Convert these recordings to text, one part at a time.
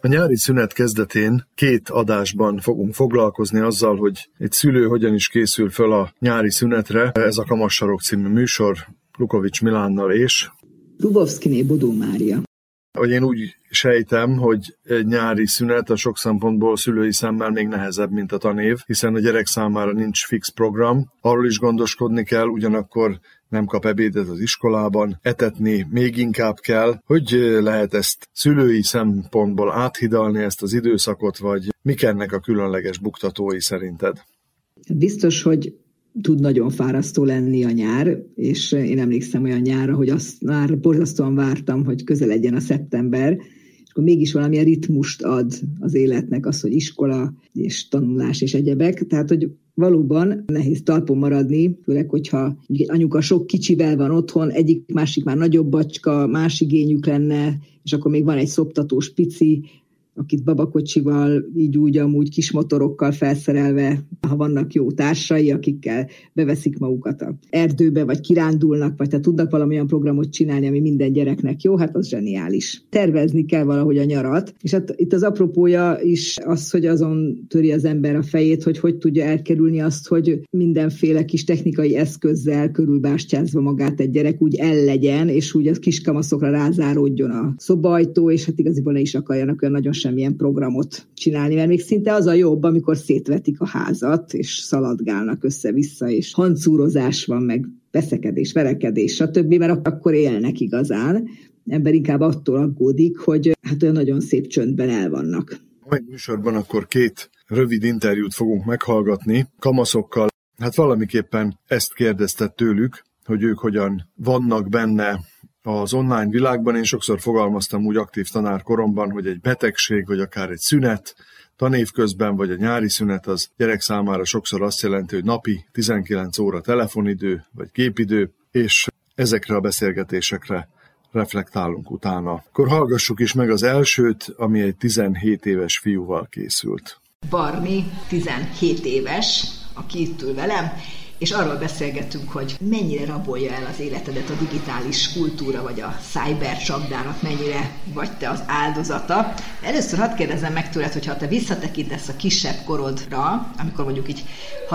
A nyári szünet kezdetén 2 adásban fogunk foglalkozni azzal, hogy egy szülő hogyan is készül föl a nyári szünetre. Ez a Kamassarok című műsor Lukovics Milánnal és Rubovszkiné Bodó Mária. Hogy én úgy sejtem, hogy egy nyári szünet a sok szempontból szülői szemmel még nehezebb, mint a tanév, hiszen a gyerek számára nincs fix program. Arról is gondoskodni kell, ugyanakkor nem kap ebédet az iskolában, etetni még inkább kell. Hogy lehet ezt szülői szempontból áthidalni ezt az időszakot, vagy mik ennek a különleges buktatói szerinted? Biztos, hogy tud nagyon fárasztó lenni a nyár, és én emlékszem olyan nyárra, hogy azt már borzasztóan vártam, hogy közeledjen a szeptember, és akkor mégis valamilyen ritmust ad az életnek az, hogy iskola és tanulás és egyebek, tehát hogy valóban nehéz talpon maradni, főleg, hogyha anyuka sok kicsivel van otthon, másik már nagyobb bacska, más igényük lenne, és akkor még van egy szoptatós pici, akit babakocsival, így úgy amúgy kis motorokkal felszerelve, ha vannak jó társai, akikkel beveszik magukat az erdőbe, vagy kirándulnak, vagy tudnak valamilyen programot csinálni, ami minden gyereknek jó, hát az zseniális. Tervezni kell valahogy a nyarat, és hát itt az apropója is az, hogy azon töri az ember a fejét, hogy tudja elkerülni azt, hogy mindenféle kis technikai eszközzel körülbástyázva magát egy gyerek úgy ellegyen, és úgy a kiskamaszokra rázáródjon a szobaajtó, és hát igaziból ne is akarjanak olyan nagyon semmilyen programot csinálni, mert még szinte az a jobb, amikor szétvetik a házat, és szaladgálnak össze-vissza, és hancúrozás van, meg veszekedés, verekedés, stb., mert akkor élnek igazán. Ember inkább attól aggódik, hogy hát olyan nagyon szép csöndben el vannak. A mai műsorban akkor 2 rövid interjút fogunk meghallgatni kamaszokkal. Hát valamiképpen ezt kérdezted tőlük, hogy ők hogyan vannak benne az online világban. Én sokszor fogalmaztam úgy aktív tanárkoromban, hogy egy betegség, vagy akár egy szünet, tanév közben, vagy a nyári szünet az gyerek számára sokszor azt jelenti, hogy napi 19 óra telefonidő, vagy képidő, és ezekre a beszélgetésekre reflektálunk utána. Akkor hallgassuk is meg az elsőt, ami egy 17 éves fiúval készült. Barni 17 éves, aki itt ül velem, és arról beszélgetünk, hogy mennyire rabolja el az életedet a digitális kultúra, vagy a cybercsapdának, mennyire vagy te az áldozata. Először hadd kérdezzem meg tőled, hogyha te visszatekintesz a kisebb korodra, amikor mondjuk így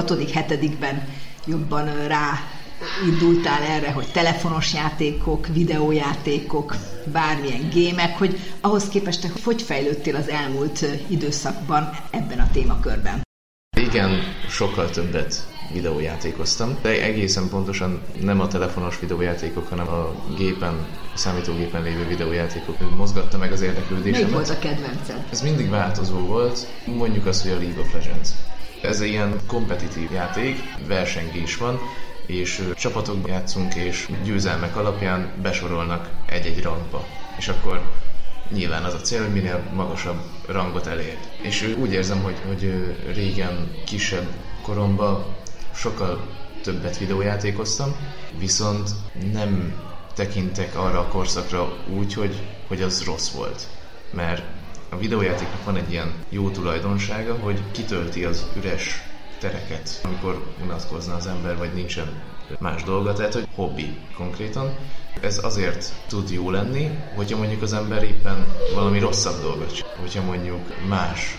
6.-7. jobban ráindultál erre, hogy telefonos játékok, videójátékok, bármilyen gémek, hogy ahhoz képest te hogy fejlődtél az elmúlt időszakban ebben a témakörben? Igen, sokkal többet videójátékoztam, de egészen pontosan nem a telefonos videójátékok, hanem a számítógépen lévő videójátékok mozgatta meg az érdeklődésemet. Melyik volt a kedvenced? Ez mindig változó volt, mondjuk azt, hogy a League of Legends. Ez egy ilyen kompetitív játék, versengés van, és csapatok játszunk, és győzelmek alapján besorolnak egy-egy rangba. És akkor nyilván az a cél, hogy minél magasabb rangot elér. És úgy érzem, hogy régen, kisebb koromban sokkal többet videójátékoztam, viszont nem tekintek arra a korszakra úgy, hogy az rossz volt. Mert a videójátéknak van egy ilyen jó tulajdonsága, hogy kitölti az üres tereket, amikor unatkozna az ember, vagy nincsen más dolga, tehát hogy hobbi konkrétan. Ez azért tud jó lenni, hogyha mondjuk az ember éppen valami rosszabb dolgot csinál. Hogyha mondjuk más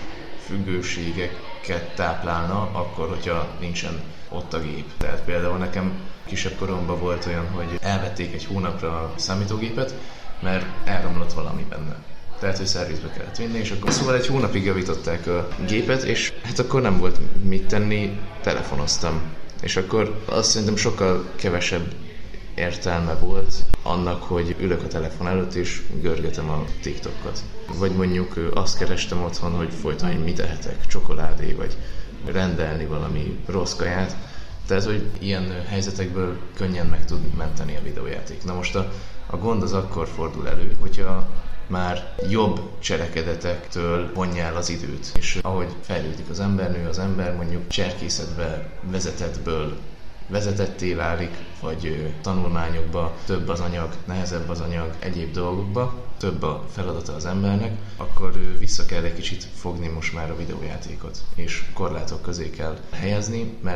függőségeket táplálna, akkor, hogyha nincsen ott a gép. Tehát például nekem kisebb koromban volt olyan, hogy elvették egy hónapra a számítógépet, mert elromlott valami benne. Tehát, hogy szervizbe kellett vinni, és akkor szóval egy hónapig javították a gépet, és hát akkor nem volt mit tenni, telefonoztam. És akkor azt szerintem sokkal kevesebb értelme volt annak, hogy ülök a telefon előtt és görgetem a TikTokot. Vagy mondjuk azt kerestem otthon, hogy folyton, hogy mit ehetek, csokoládé, vagy rendelni valami rossz kaját. Tehát, hogy ilyen helyzetekből könnyen meg tud menteni a videójáték. Na most a gond az akkor fordul elő, hogyha már jobb cselekedetektől vonja el az időt. És ahogy fejlődik az ember, nő az ember, mondjuk cserkészetbe vezetettből vezetetté válik, vagy tanulmányokba több az anyag, nehezebb az anyag, egyéb dolgokba, több a feladata az embernek, akkor vissza kell egy kicsit fogni most már a videójátékot, és korlátok közé kell helyezni, mert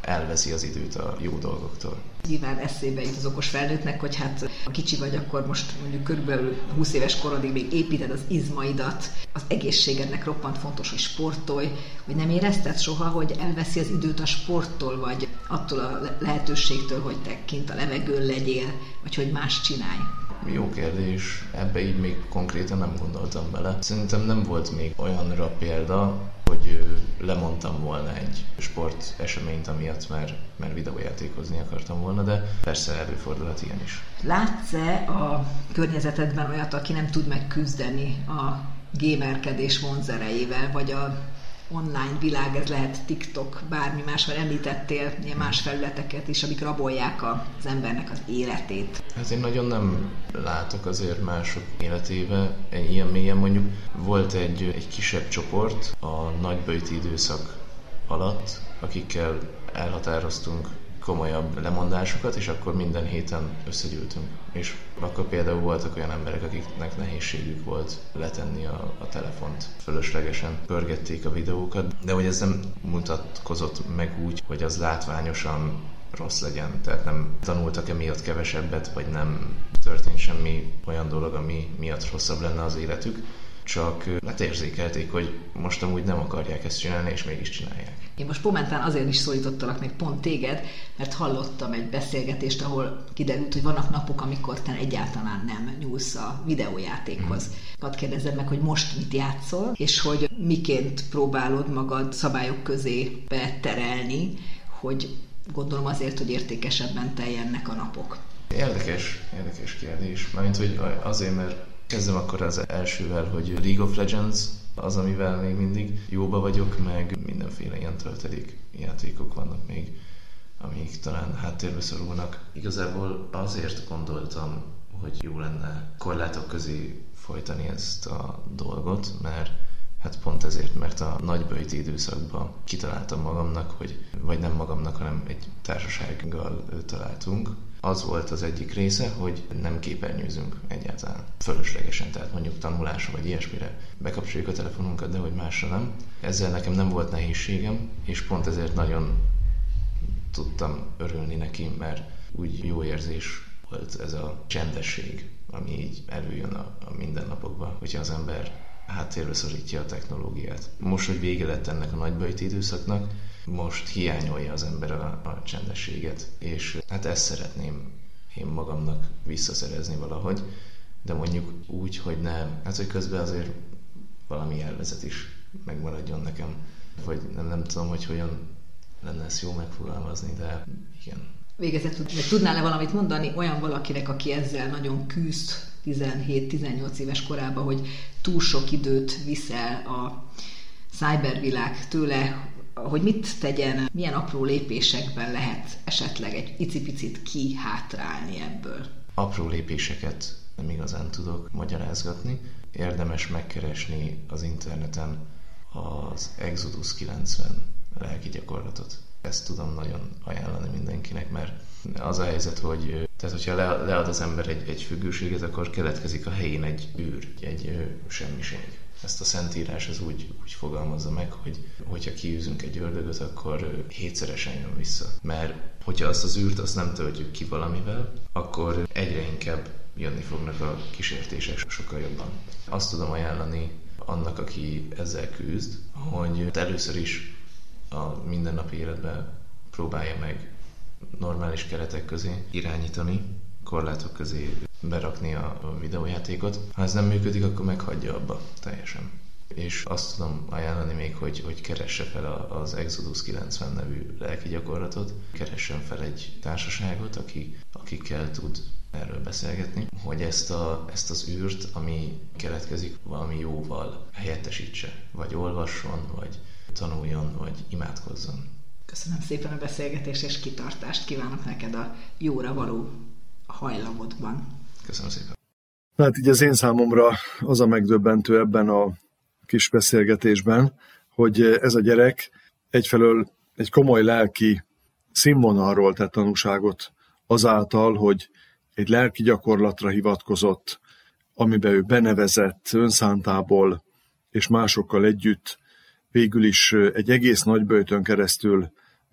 elveszi az időt a jó dolgoktól. Nyilván eszébe jut az okos felnőttnek, hogy hát ha kicsi vagy, akkor most mondjuk körülbelül 20 éves korodig még építed az izmaidat, az egészségednek roppant fontos, hogy sportolj, hogy nem érezted soha, hogy elveszi az időt a sporttól, vagy attól a lehetőségtől, hogy te kint a levegőn legyél, vagy hogy más csinálj? Jó kérdés, ebbe így még konkrétan nem gondoltam bele. Szerintem nem volt még olyanra példa, hogy lemondtam volna egy sport eseményt amiatt, mert videójátékozni akartam volna, de persze előfordulhat ilyen is. Látsz-e a környezetedben olyat, aki nem tud megküzdeni a gamerkedés vonzerejével, vagy a online világ, ez lehet TikTok, bármi más, mert említettél ilyen más felületeket is, amik rabolják az embernek az életét. Hát én nagyon nem látok azért mások életébe ilyen mélyen. Mondjuk volt egy kisebb csoport a nagyböjti időszak alatt, akikkel elhatároztunk komolyabb lemondásokat, és akkor minden héten összegyűltünk. És akkor például voltak olyan emberek, akiknek nehézségük volt letenni a telefont. Fölöslegesen pörgették a videókat, de hogy ez nem mutatkozott meg úgy, hogy az látványosan rossz legyen. Tehát nem tanultak emiatt kevesebbet, vagy nem történt semmi olyan dolog, ami miatt rosszabb lenne az életük. Csak érzékelték, hogy most amúgy nem akarják ezt csinálni, és mégis csinálják. Én most momentán azért is szólítottalak meg pont téged, mert hallottam egy beszélgetést, ahol kiderült, hogy vannak napok, amikor te egyáltalán nem nyúlsz a videójátékhoz. Hadd kérdezzed meg, hogy most mit játszol, és hogy miként próbálod magad szabályok közé beterelni, hogy gondolom azért, hogy értékesebben teljenek a napok. Érdekes kérdés. Mármint, hogy azért, mert kezdem akkor az elsővel, hogy League of Legends az, amivel még mindig jóba vagyok, meg mindenféle ilyen töltelék játékok vannak még, amik talán háttérbe szorulnak. Igazából azért gondoltam, hogy jó lenne korlátok közé folytani ezt a dolgot, mert hát pont ezért, mert a nagyböjti időszakban kitaláltam magamnak, vagy nem magamnak, hanem egy társasággal találtunk. Az volt az egyik része, hogy nem képernyőzünk egyáltalán fölöslegesen, tehát mondjuk tanulásra vagy ilyesmire bekapcsoljuk a telefonunkat, de hogy másra nem. Ezzel nekem nem volt nehézségem, és pont ezért nagyon tudtam örülni neki, mert úgy jó érzés volt ez a csendesség, ami így előjön a mindennapokban, hogyha az ember háttérbe szorítja a technológiát. Most, hogy vége lett ennek a nagyböjti időszaknak, most hiányolja az ember a csendességet, és hát ezt szeretném én magamnak visszaszerezni valahogy, de mondjuk úgy, hogy hát hogy közben azért valami élvezet is megmaradjon nekem, vagy nem tudom, hogy hogyan lenne ezt jó megfogalmazni, de igen. Végezetül, tudnál-e valamit mondani olyan valakinek, aki ezzel nagyon küzd 17-18 éves korában, hogy túl sok időt viszel a cybervilág tőle, hogy mit tegyen, milyen apró lépésekben lehet esetleg egy icipicit kihátrálni ebből? Apró lépéseket nem igazán tudok magyarázgatni. Érdemes megkeresni az interneten az Exodus 90 lelki gyakorlatot. Ezt tudom nagyon ajánlani mindenkinek, mert az a helyzet, hogy tehát hogyha lead az ember egy függőséget, akkor keletkezik a helyén egy űr, egy semmiség. Ezt a Szentírás az úgy fogalmazza meg, hogy hogyha kiűzünk egy ördögöt, akkor 7-szeresen jön vissza. Mert hogyha azt az űrt azt nem töltjük ki valamivel, akkor egyre inkább jönni fognak a kísértések sokkal jobban. Azt tudom ajánlani annak, aki ezzel küzd, hogy először is a mindennapi életben próbálja meg normális keretek közé irányítani, korlátok közé berakni a videójátékot. Ha ez nem működik, akkor meghagyja abba teljesen. És azt tudom ajánlani még, hogy keresse fel az Exodus 90 nevű lelki gyakorlatot, keressen fel egy társaságot, akikkel tud erről beszélgetni, hogy ezt az űrt, ami keletkezik, valami jóval helyettesítse, vagy olvasson, vagy tanuljon, vagy imádkozzon. Köszönöm szépen a beszélgetést, és kitartást kívánok neked a jóra való hajlamodban. Köszönöm szépen. Hát így az én számomra az a megdöbbentő ebben a kis beszélgetésben, hogy ez a gyerek egyfelől egy komoly lelki színvonalról tett tanúságot azáltal, hogy egy lelki gyakorlatra hivatkozott, amiben ő benevezett önszántából, és másokkal együtt végül is egy egész nagyböjtön keresztül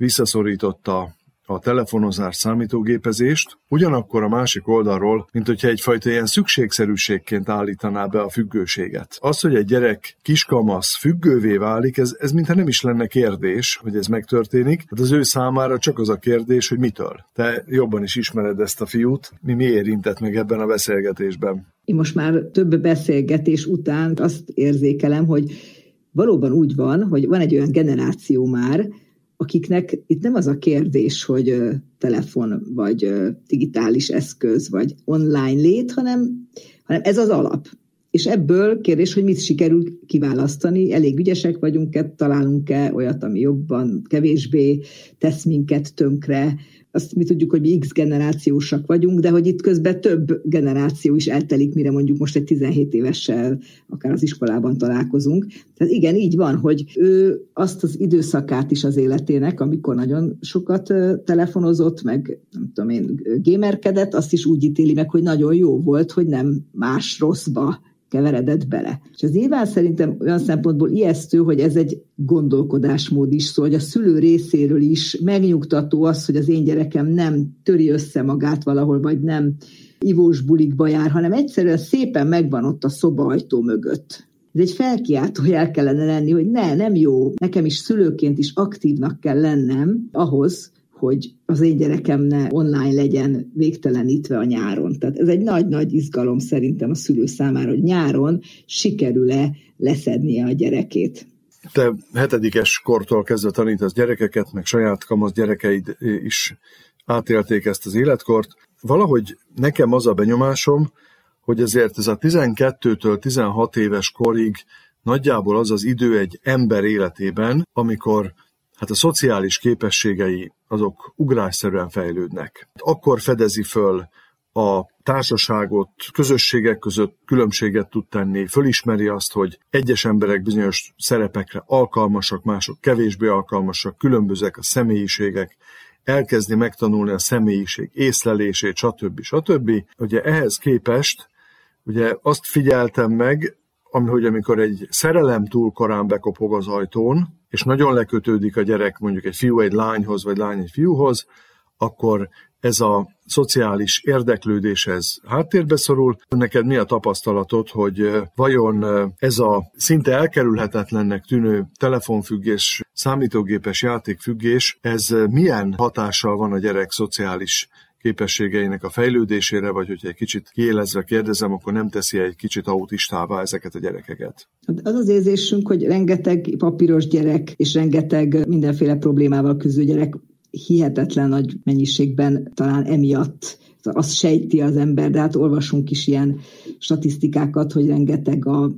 visszaszorította a telefonozás, számítógépezést, ugyanakkor a másik oldalról, mint hogyha egyfajta ilyen szükségszerűségként állítaná be a függőséget. Az, hogy egy gyerek kiskamasz függővé válik, ez mintha nem is lenne kérdés, hogy ez megtörténik, hát az ő számára csak az a kérdés, hogy mitől. Te jobban is ismered ezt a fiút, mi érintett meg ebben a beszélgetésben? Én most már több beszélgetés után azt érzékelem, hogy valóban úgy van, hogy van egy olyan generáció már, akiknek itt nem az a kérdés, hogy telefon, vagy digitális eszköz, vagy online lét, hanem ez az alap. És ebből kérdés, hogy mit sikerül kiválasztani, elég ügyesek vagyunk-e, találunk-e olyat, ami jobban, kevésbé tesz minket tönkre. Azt mi tudjuk, hogy mi X generációsak vagyunk, de hogy itt közben több generáció is eltelik, mire mondjuk most egy 17 évessel akár az iskolában találkozunk. Tehát igen, így van, hogy ő azt az időszakát is az életének, amikor nagyon sokat telefonozott, meg nem tudom én, gamerkedett, azt is úgy ítéli meg, hogy nagyon jó volt, hogy nem más rosszba keveredett bele. És ez nyilván szerintem olyan szempontból ijesztő, hogy ez egy gondolkodásmód is, szóval hogy a szülő részéről is megnyugtató az, hogy az én gyerekem nem töri össze magát valahol, vagy nem ivós bulikba jár, hanem egyszerűen szépen megvan ott a szobaajtó mögött. Ez egy felkiáltó jel kellene lenni, hogy nem jó, nekem is szülőként is aktívnak kell lennem ahhoz, hogy az én gyerekem ne online legyen végtelenítve a nyáron. Tehát ez egy nagy-nagy izgalom szerintem a szülő számára, hogy nyáron sikerül-e leszednie a gyerekét. Te 7. kortól kezdve tanítasz gyerekeket, meg saját kamasz gyerekeid is átélték ezt az életkort. Valahogy nekem az a benyomásom, hogy azért ez a 12-től 16 éves korig nagyjából az az idő egy ember életében, amikor hát a szociális képességei azok ugrásszerűen fejlődnek. Akkor fedezi föl a társaságot, közösségek között különbséget tud tenni, fölismeri azt, hogy egyes emberek bizonyos szerepekre alkalmasak, mások kevésbé alkalmasak, különbözőek a személyiségek, elkezdi megtanulni a személyiség észlelését, stb. Ugye ehhez képest ugye azt figyeltem meg, hogy amikor egy szerelem túl korán bekopog az ajtón, és nagyon lekötődik a gyerek mondjuk egy fiú egy lányhoz, vagy lány egy fiúhoz, akkor ez a szociális érdeklődés ez háttérbe szorul. Neked mi a tapasztalatod, hogy vajon ez a szinte elkerülhetetlennek tűnő telefonfüggés, számítógépes játékfüggés, ez milyen hatással van a gyerek szociális képességeinek a fejlődésére, vagy hogyha egy kicsit kiélezve kérdezem, akkor nem teszi egy kicsit autistává ezeket a gyerekeket? Az az érzésünk, hogy rengeteg papíros gyerek és rengeteg mindenféle problémával küzdő gyerek hihetetlen nagy mennyiségben talán emiatt azt sejti az ember, de hát olvasunk is ilyen statisztikákat, hogy rengeteg a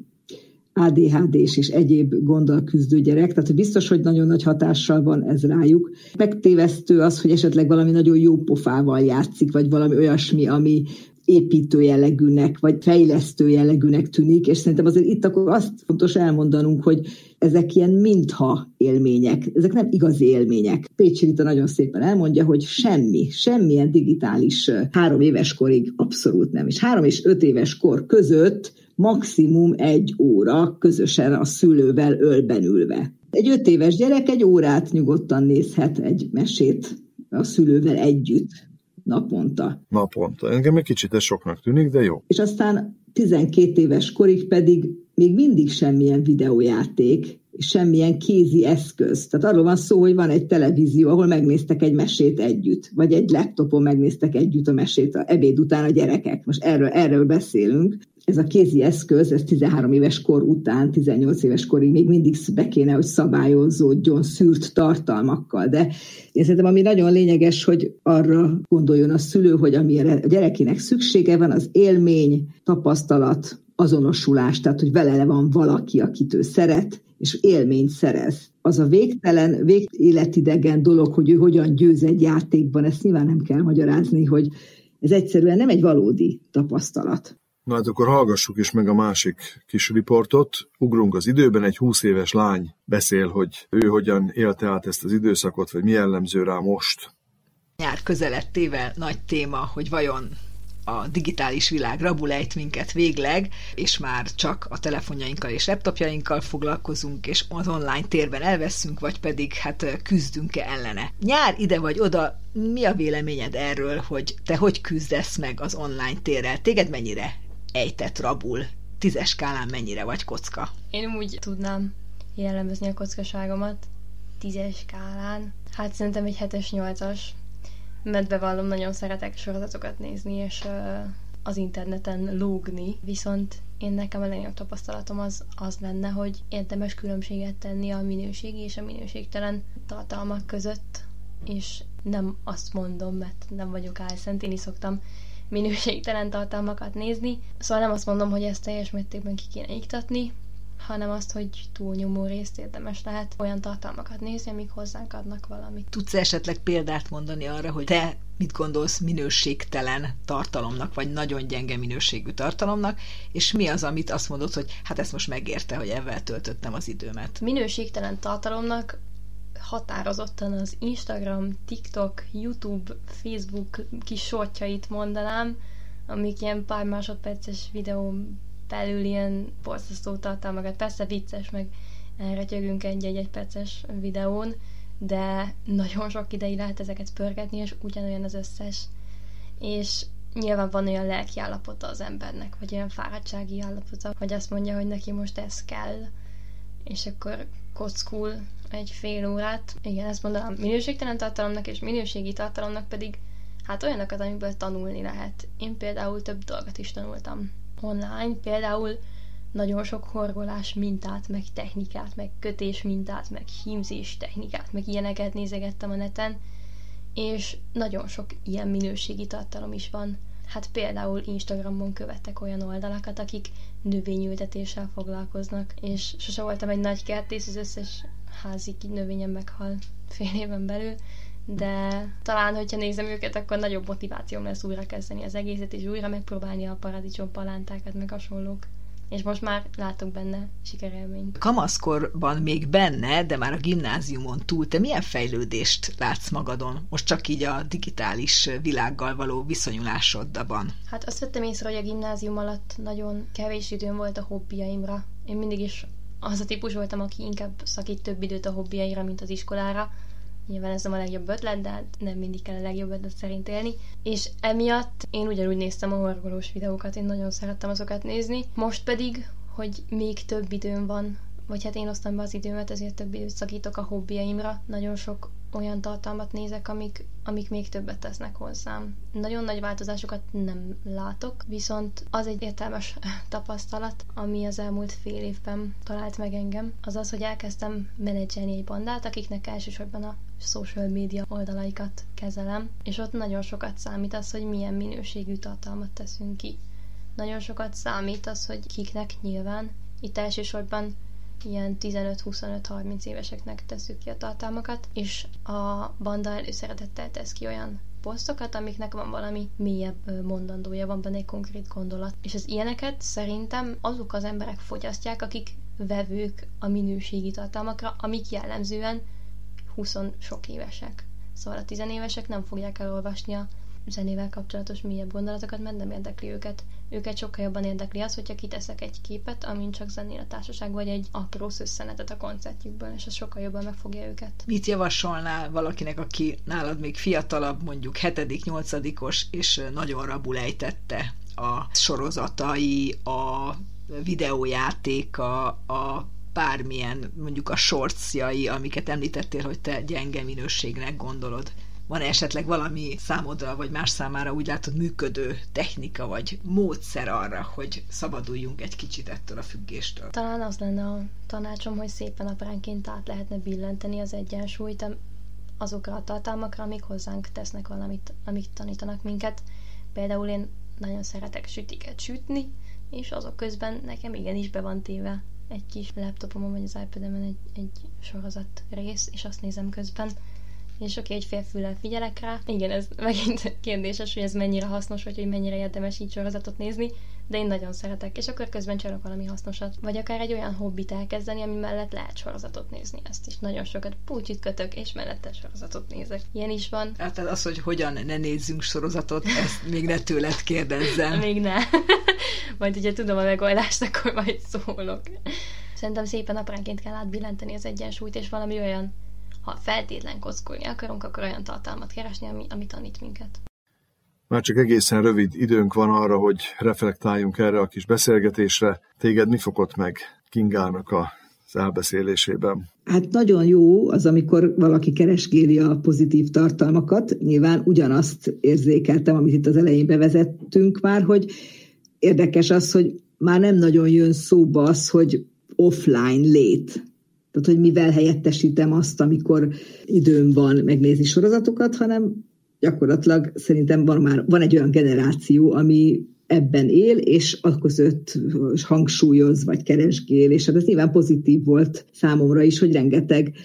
ADHD-s és egyéb gonddal küzdő gyerek, tehát biztos, hogy nagyon nagy hatással van ez rájuk. Megtévesztő az, hogy esetleg valami nagyon jó pofával játszik, vagy valami olyasmi, ami építő jellegűnek, vagy fejlesztő jellegűnek tűnik, és szerintem azért itt akkor azt fontos elmondanunk, hogy ezek ilyen mintha élmények, ezek nem igazi élmények. Pécsi Rita nagyon szépen elmondja, hogy semmilyen digitális 3 éves korig abszolút nem, és 3 és 5 éves kor között maximum 1 óra közösen a szülővel ölben ülve. Egy 5 éves gyerek 1 órát nyugodtan nézhet egy mesét a szülővel együtt. Naponta. Engem egy kicsit ez soknak tűnik, de jó. És aztán 12 éves korig pedig még mindig semmilyen videójáték, és semmilyen kézi eszköz. Tehát arról van szó, hogy van egy televízió, ahol megnéztek egy mesét együtt, vagy egy laptopon megnéztek együtt a mesét a ebéd után a gyerekek. Most erről beszélünk. Ez a kézi eszköz, ez 13 éves kor után, 18 éves korig még mindig be kéne, hogy szabályozódjon szűrt tartalmakkal. De én szerintem, ami nagyon lényeges, hogy arra gondoljon a szülő, hogy amire a gyerekének szüksége van, az élmény, tapasztalat, azonosulás, tehát hogy vele van valaki, akit ő szeret, és élményt szerez. Az a végtelen, életidegen dolog, hogy ő hogyan győz egy játékban, ezt nyilván nem kell magyarázni, hogy ez egyszerűen nem egy valódi tapasztalat. Na hát akkor hallgassuk is meg a másik kis riportot. Ugrunk az időben, egy 20 éves lány beszél, hogy ő hogyan élte át ezt az időszakot, vagy mi jellemző rá most. Nyár közelettével nagy téma, hogy vajon a digitális világ rabulejt minket végleg, és már csak a telefonjainkkal és laptopjainkkal foglalkozunk, és az online térben elveszünk, vagy pedig hát küzdünk-e ellene. Nyár ide vagy oda, mi a véleményed erről, hogy te hogy küzdesz meg az online térrel? Téged mennyire ejtett rabul? 10-es skálán mennyire vagy kocka? Én úgy tudnám jellemezni a kockaságomat 10-es skálán. Hát szerintem egy 7-es, 8-as. Mert bevallom, nagyon szeretek sorozatokat nézni, és az interneten lógni. Viszont nekem a legnagyobb tapasztalatom az lenne, hogy érdemes különbséget tenni a minőségi és a minőségtelen tartalmak között, és nem azt mondom, mert nem vagyok álszent, én is szoktam minőségtelen tartalmakat nézni. Szóval nem azt mondom, hogy ezt teljes mértékben ki kéne iktatni, hanem azt, hogy túlnyomó részt érdemes lehet olyan tartalmakat nézni, amik hozzánk adnak valamit. Tudsz esetleg példát mondani arra, hogy te mit gondolsz minőségtelen tartalomnak, vagy nagyon gyenge minőségű tartalomnak, és mi az, amit azt mondod, hogy hát ezt most megérte, hogy ezzel töltöttem az időmet? Minőségtelen tartalomnak határozottan az Instagram, TikTok, YouTube, Facebook kis sortjait mondanám, amik ilyen pár másodperces videó belül ilyen borzasztó tartalmakat. Persze vicces, meg elretyögünk egy perces videón, de nagyon sok ideig lehet ezeket pörgetni, és ugyanolyan az összes. És nyilván van olyan lelki állapota az embernek, vagy olyan fáradtsági állapota, hogy azt mondja, hogy neki most ez kell, és akkor kockul egy fél órát. Igen, ezt mondanám minőségtelen tartalomnak, és minőségi tartalomnak pedig hát olyanokat, amiből tanulni lehet. Én például több dolgot is tanultam online, például nagyon sok horgolás mintát, meg technikát, meg kötés mintát, meg hímzés technikát, meg ilyeneket nézegettem a neten, és nagyon sok ilyen minőségi tartalom is van. Hát például Instagramon követek olyan oldalakat, akik növényültetéssel foglalkoznak, és sose voltam egy nagy kertész, az összes házi növényem meghal fél éven belül, de talán, hogyha nézem őket, akkor nagyobb motivációm lesz újra kezdeni az egészet, és újra megpróbálni a paradicsom palántákat, meg hasonlók. És most már látok benne sikerélményt. Kamaszkorban még benne, de már a gimnáziumon túl, te milyen fejlődést látsz magadon? Most csak így a digitális világgal való viszonyulásodban. Hát azt vettem észre, hogy a gimnázium alatt nagyon kevés időm volt a hobbiaimra. Én mindig is az a típus voltam, aki inkább szakít több időt a hobbiaira, mint az iskolára. Nyilván ez nem a legjobb ötlet, de nem mindig kell a legjobb ötlet szerint élni. És emiatt én ugyanúgy néztem a horgolós videókat, én nagyon szerettem azokat nézni. Most pedig, hogy még több időm van, vagy hát én osztam be az időmet, ezért több időt szakítok a hobbiaimra. Nagyon sok olyan tartalmat nézek, amik még többet tesznek hozzám. Nagyon nagy változásokat nem látok, viszont az egy értelmes tapasztalat, ami az elmúlt fél évben talált meg engem, az az, hogy elkezdtem menedzselni egy bandát, akiknek elsősorban a social media oldalaikat kezelem, és ott nagyon sokat számít az, hogy milyen minőségű tartalmat teszünk ki. Nagyon sokat számít az, hogy kiknek nyilván, itt elsősorban ilyen 15-25-30 éveseknek tesszük ki a tartalmakat, és a banda előszeretettel tesz ki olyan posztokat, amiknek van valami mélyebb mondandója, van benne egy konkrét gondolat. És az ilyeneket szerintem azok az emberek fogyasztják, akik vevők a minőségi tartalmakra, amik jellemzően 20 sok évesek. Szóval a 10 évesek nem fogják elolvasni a zenével kapcsolatos mélyebb gondolatokat, mert nem érdekli őket. Őket sokkal jobban érdekli az, hogyha kiteszek egy képet, amin csak zenél a társaság, vagy egy apró szösszenetet a koncertjükből, és ez sokkal jobban megfogja őket. Mit javasolnál valakinek, aki nálad még fiatalabb, mondjuk 7.-8-os, és nagyon rabul ejtette a sorozatai, a videójátéka, a bármilyen, mondjuk a shortsjai, amiket említettél, hogy te gyenge minőségnek gondolod? Van esetleg valami számodra, vagy más számára úgy látod működő technika, vagy módszer arra, hogy szabaduljunk egy kicsit ettől a függéstől? Talán az lenne a tanácsom, hogy szépen apránként át lehetne billenteni az egyensúlyt azokra a tartalmakra, amik hozzánk tesznek valamit, amik tanítanak minket. Például én nagyon szeretek sütiket sütni, és azok közben nekem igenis be van téve egy kis laptopomon, vagy az iPad-emen egy sorozat rész, és azt nézem közben. És oké, egy félfüllel figyelek rá. Igen, ez megint kérdéses, hogy ez mennyire hasznos, vagy hogy mennyire érdemes így sorozatot nézni, de én nagyon szeretek, és akkor közben csinálok valami hasznosat. Vagy akár egy olyan hobbit elkezdeni, ami mellett lehet sorozatot nézni. Ezt is nagyon sokat pulcsit kötök, és mellette sorozatot nézek. Ilyen is van. Hát az, hogy hogyan ne nézzünk sorozatot, ezt még ne tőled kérdezzem. Még ne. Majd ugye tudom a megoldást, akkor majd szólok. Szerintem szépen apránként kell átbillenteni az egyensúlyt, és valami olyan, ha feltétlen kockolni akarunk, akkor olyan tartalmat keresni, ami tanít minket. Már csak egészen rövid időnk van arra, hogy reflektáljunk erre a kis beszélgetésre. Téged mi fogott meg Kingának az elbeszélésében? Hát nagyon jó az, amikor valaki keresgéli a pozitív tartalmakat. Nyilván ugyanazt érzékeltem, amit itt az elején bevezettünk már, hogy érdekes az, hogy már nem nagyon jön szóba az, hogy offline lét. Tehát, hogy mivel helyettesítem azt, amikor időm van megnézni sorozatokat, hanem gyakorlatilag szerintem van egy olyan generáció, ami ebben él, és akközött hangsúlyoz, vagy keresgél, és hát ez nyilván pozitív volt számomra is, hogy rengeteg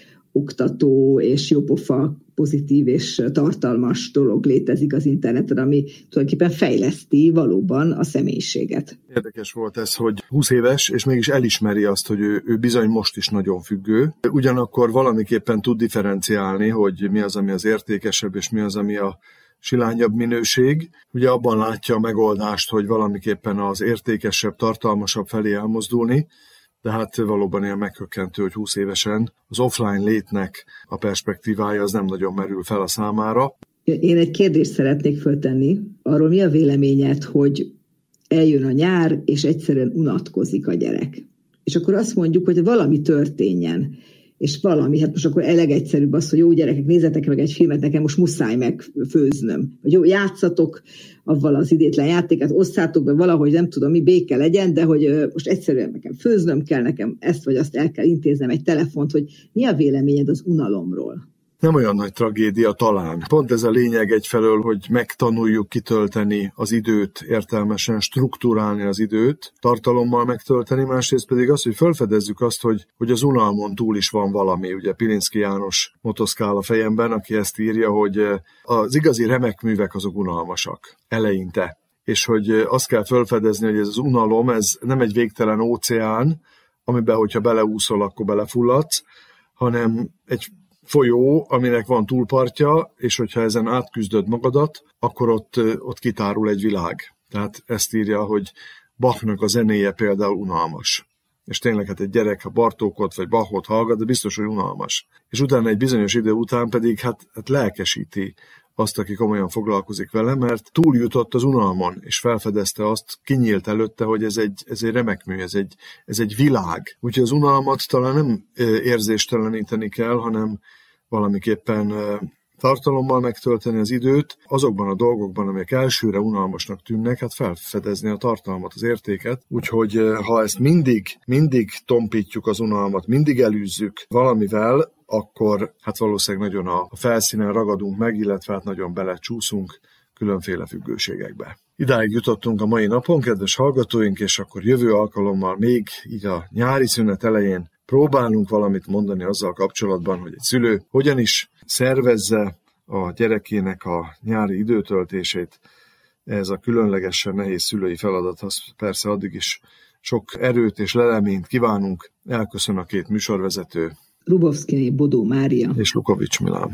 oktató és jópofa pozitív és tartalmas dolog létezik az interneten, ami tulajdonképpen fejleszti valóban a személyiséget. Érdekes volt ez, hogy 20 éves, és mégis elismeri azt, hogy ő bizony most is nagyon függő. Ugyanakkor valamiképpen tud differenciálni, hogy mi az, ami az értékesebb, és mi az, ami a silányabb minőség. Ugye abban látja a megoldást, hogy valamiképpen az értékesebb, tartalmasabb felé elmozdulni, de hát valóban ilyen meghökkentő, hogy 20 évesen az offline létnek a perspektívája az nem nagyon merül fel a számára. Én egy kérdést szeretnék föltenni. Arról mi a véleményed, hogy eljön a nyár, és egyszerűen unatkozik a gyerek. És akkor azt mondjuk, hogy valami történjen. És valami, hát most akkor legegyszerűbb az, hogy jó gyerekek, nézzetek meg egy filmet, nekem most muszáj megfőznöm. Vagy jó, játszatok avval az idétlen játékát, osszátok be valahogy, nem tudom mi, béke legyen, de hogy most egyszerűen nekem főznöm kell, nekem ezt vagy azt el kell intéznem egy telefont, hogy mi a véleményed az unalomról? Nem olyan nagy tragédia talán. Pont ez a lényeg egyfelől, hogy megtanuljuk kitölteni az időt, értelmesen strukturálni az időt, tartalommal megtölteni, másrészt pedig az, hogy felfedezzük azt, hogy az unalmon túl is van valami. Ugye Pilinszky János motoszkál a fejemben, aki ezt írja, hogy az igazi remek művek azok unalmasak eleinte. És hogy azt kell felfedezni, hogy ez az unalom, ez nem egy végtelen óceán, amiben, hogyha beleúszol, akkor belefulladsz, hanem egy folyó, aminek van túlpartja, és hogyha ezen átküzdöd magadat, akkor ott kitárul egy világ. Tehát ezt írja, hogy Bachnak a zenéje például unalmas. És tényleg hát egy gyerek, ha Bartókot vagy Bachot hallgat, de biztos, hogy unalmas. És utána egy bizonyos idő után pedig hát lelkesíti azt, aki komolyan foglalkozik vele, mert túljutott az unalmon, és felfedezte azt, kinyílt előtte, hogy ez egy remek mű, ez egy világ. Úgyhogy az unalmat talán nem érzésteleníteni kell, hanem valamiképpen tartalommal megtölteni az időt, azokban a dolgokban, amelyek elsőre unalmasnak tűnnek, hát felfedezni a tartalmat, az értéket. Úgyhogy ha ezt mindig tompítjuk az unalmat, mindig elűzzük valamivel, akkor hát valószínűleg nagyon a felszínen ragadunk meg, illetve hát nagyon belecsúszunk különféle függőségekbe. Idáig jutottunk a mai napon, kedves hallgatóink, és akkor jövő alkalommal még így a nyári szünet elején próbálunk valamit mondani azzal kapcsolatban, hogy egy szülő hogyan is szervezze a gyerekének a nyári időtöltését. Ez a különlegesen nehéz szülői feladathoz persze addig is sok erőt és leleményt kívánunk. Elköszön a két műsorvezető. Rubovszky Bodó Mária és Lukovics Milán.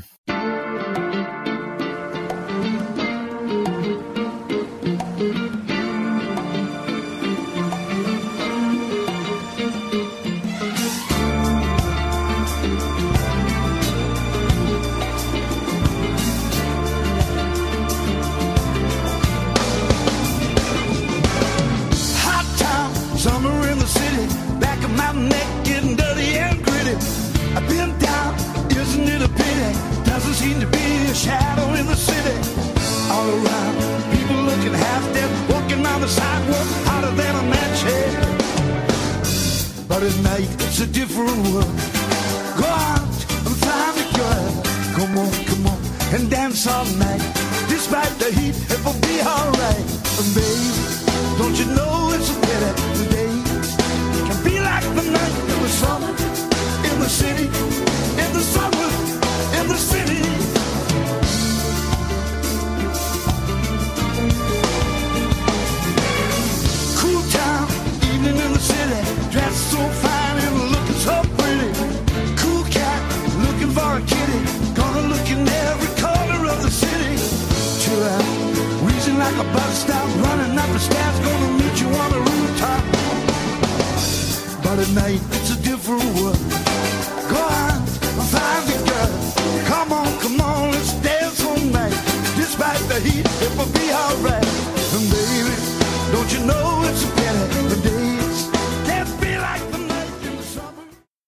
Everybody stop running up the stairs, gonna meet you on the rooftop. But at night it's a different world. Go on, find the girl. Come on, let's dance all night. Despite the heat, it will be alright. And baby, don't you know it's a pity the days can't be like the night in the summer.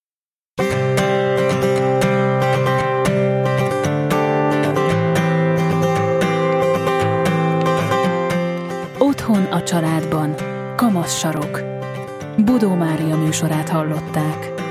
Otthon a családban. Kamasz sarok. Bodó Mária műsorát hallották.